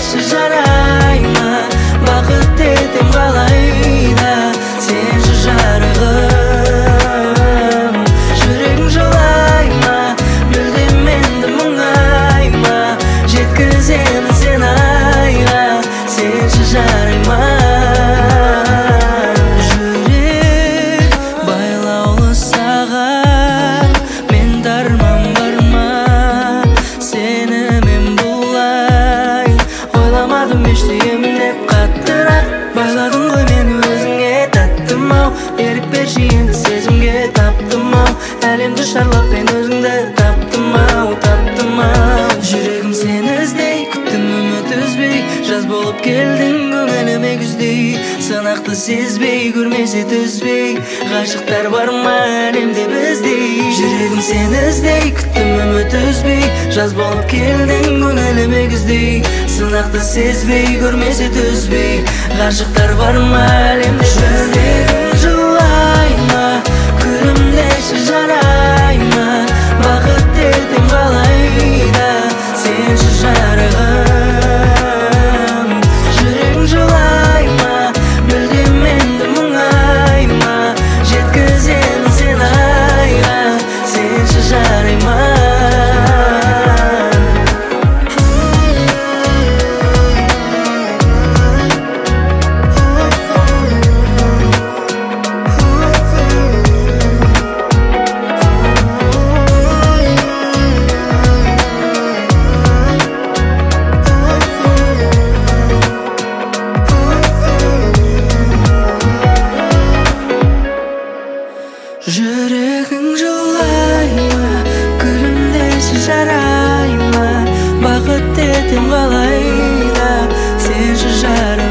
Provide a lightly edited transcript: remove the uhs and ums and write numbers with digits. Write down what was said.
күрмеші жарай ма, бақыт етем қалайда сенші жарығым. Жүрегім жылай ма, мүлдем енді мұңайма, жеткіземін сен айға сенші жарай ма. Жүрек байлаулы саған, мен дарман бар ма, сені мен бұлай ойламадым ештеңемін деп қаттырақ байладың ғой мені өзіңе таттым ау, ерік берші енді сезімге таптым ау, әлемді шарлап мен өзіңді таптым ау, таптым ау. Жүрегім сені іздей, күттім үміт үзбей, жаз болып келдің көңіліме күздей, сынақты сезбей көрмесе түзбей, ғашықтар бар ма әлемде біздей. Жүрегім сені іздей, күттім үміт үзбей, жаз болып келдің көңіліме күздей, сынақты сезбей көрмесе түзбей, ғашықтар бар ма әлемде. Жүрегім жылай ма, күрмеші жарай ма, бақыт етем қалайда сенші жарығым. Жүрегім жылай ма, мүлдем енді мұңайма, жеткіземін сен айға сенші жарай ма. Жүрегің жылай ма, күрмеші жарай ма, бақыт етем қалайда сенші жарығым.